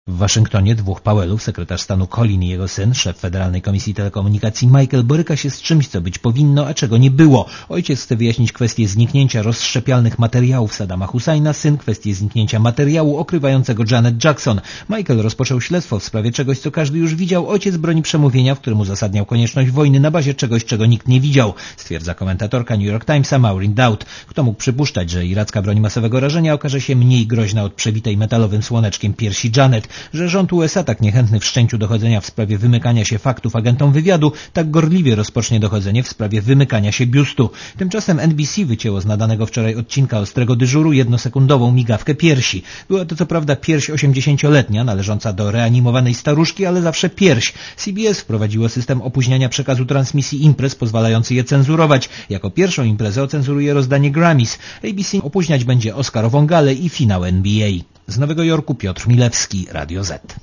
W Waszyngtonie dwóch Powellów, sekretarz stanu Colin i jego syn, szef Federalnej Komisji Telekomunikacji Michael, boryka się z czymś, co być powinno, a czego nie było. Ojciec chce wyjaśnić kwestię zniknięcia rozszczepialnych materiałów Saddama Husseina, syn kwestię zniknięcia materiału okrywającego Janet Jackson. Michael rozpoczął śledztwo w sprawie czegoś, co każdy już widział. Ojciec broni przemówienia, w którym uzasadniał konieczność wojny na bazie czegoś, czego nikt nie widział, stwierdza komentatorka New York Timesa Maureen Dowd. Kto mógł przypuszczać, że iracka broń masowego rażenia okaże się mniej groźna od przebitej metalowym słoneczkiem piersi Janet, że rząd USA, tak niechętny wszczęciu dochodzenia w sprawie wymykania się faktów agentom wywiadu, tak gorliwie rozpocznie dochodzenie w sprawie wymykania się biustu. Tymczasem NBC wycięło z nadanego wczoraj odcinka Ostrego Dyżuru jednosekundową migawkę piersi. Była to co prawda pierś 80-letnia, należąca do reanimowanej staruszki, ale zawsze pierś. CBS wprowadziło system opóźniania przekazu transmisji imprez, pozwalający je cenzurować. Jako pierwszą imprezę ocenzuruje rozdanie Grammys. ABC opóźniać będzie Oscarową galę i finał NBA. Z Nowego Jorku Piotr Milewski, Radio Z.